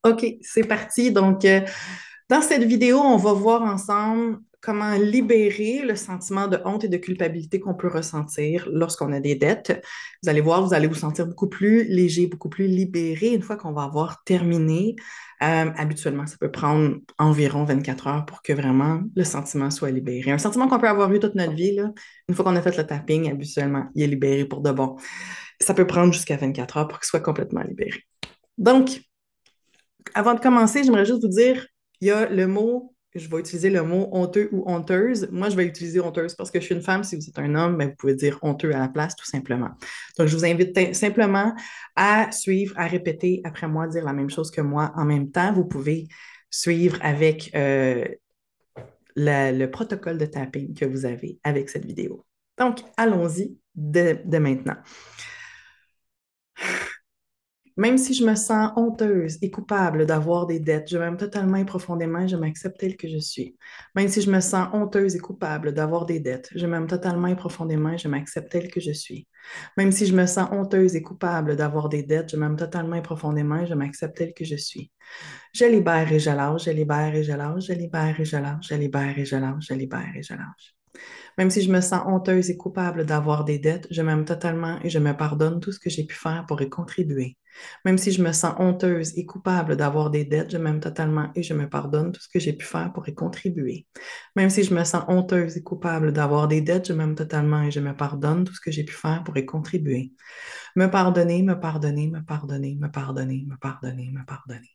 OK, c'est parti. Donc, dans cette vidéo, on va voir ensemble comment libérer le sentiment de honte et de culpabilité qu'on peut ressentir lorsqu'on a des dettes. Vous allez voir, vous allez vous sentir beaucoup plus léger, beaucoup plus libéré une fois qu'on va avoir terminé. Habituellement, ça peut prendre environ 24 heures pour que vraiment le sentiment soit libéré. Un sentiment qu'on peut avoir eu toute notre vie, là, une fois qu'on a fait le tapping, habituellement, il est libéré pour de bon. Ça peut prendre jusqu'à 24 heures pour qu'il soit complètement libéré. Donc, avant de commencer, j'aimerais juste vous dire, il y a le mot, je vais utiliser le mot honteux ou honteuse. Moi, je vais utiliser honteuse parce que je suis une femme. Si vous êtes un homme, ben, vous pouvez dire honteux à la place, tout simplement. Donc, je vous invite simplement à suivre, à répéter après moi, dire la même chose que moi en même temps. Vous pouvez suivre avec le protocole de tapping que vous avez avec cette vidéo. Donc, allons-y de maintenant. Même si je me sens honteuse et coupable d'avoir des dettes, je m'aime totalement et profondément et je m'accepte telle que je suis. Même si je me sens honteuse et coupable d'avoir des dettes, je m'aime totalement et profondément et je m'accepte telle que je suis. Même si je me sens honteuse et coupable d'avoir des dettes, je m'aime totalement et profondément et je m'accepte telle que je suis. Je libère et je lâche, je libère et je lâche, je libère et je lâche, je libère et je lâche, je libère et je lâche. Même si je me sens honteuse et coupable d'avoir des dettes, je m'aime totalement et je me pardonne tout ce que j'ai pu faire pour y contribuer. Même si je me sens honteuse et coupable d'avoir des dettes, je m'aime totalement et je me pardonne tout ce que j'ai pu faire pour y contribuer. Même si je me sens honteuse et coupable d'avoir des dettes, je m'aime totalement et je me pardonne tout ce que j'ai pu faire pour y contribuer. Me pardonner, me pardonner, me pardonner, me pardonner, me pardonner, me pardonner.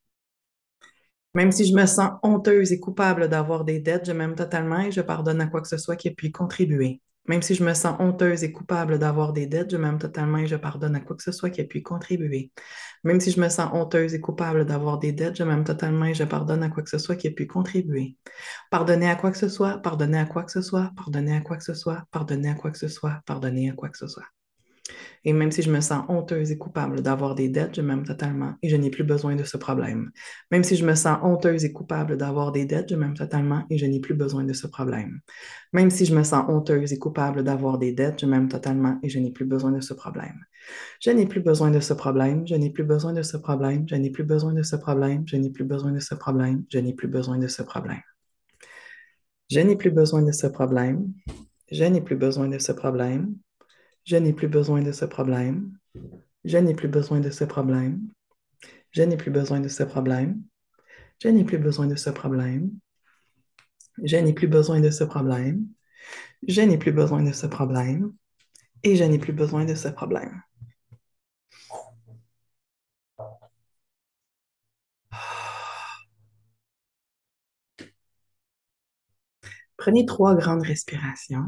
Même si je me sens honteuse et coupable d'avoir des dettes, je m'aime totalement et je pardonne à quoi que ce soit qui ait pu y contribuer. Même si je me sens honteuse et coupable d'avoir des dettes, je m'aime totalement et je pardonne à quoi que ce soit qui ait pu y contribuer. Même si je me sens honteuse et coupable d'avoir des dettes, je m'aime totalement et je pardonne à quoi que ce soit qui ait pu y contribuer. Pardonner à quoi que ce soit, pardonner à quoi que ce soit, pardonner à quoi que ce soit, pardonner à quoi que ce soit, pardonner à quoi que ce soit. Et même si je me sens honteuse et coupable d'avoir des dettes, je m'aime totalement et je n'ai plus besoin de ce problème. Même si je me sens honteuse et coupable d'avoir des dettes, je m'aime totalement et je n'ai plus besoin de ce problème. Même si je me sens honteuse et coupable d'avoir des dettes, je m'aime totalement et je n'ai plus besoin de ce problème. Je n'ai plus besoin de ce problème, je n'ai plus besoin de ce problème, je n'ai plus besoin de ce problème, je n'ai plus besoin de ce problème, je n'ai plus besoin de ce problème. Je n'ai plus besoin de ce problème, je n'ai plus besoin de ce problème, je n'ai plus besoin de ce problème. Je n'ai plus besoin de ce problème. Je n'ai plus besoin de ce problème. Je n'ai plus besoin de ce problème. Je n'ai plus besoin de ce problème. Je n'ai plus besoin de ce problème. Et je n'ai plus besoin de ce problème. Prenez 3 grandes respirations.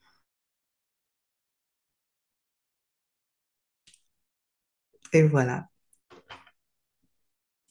Et voilà.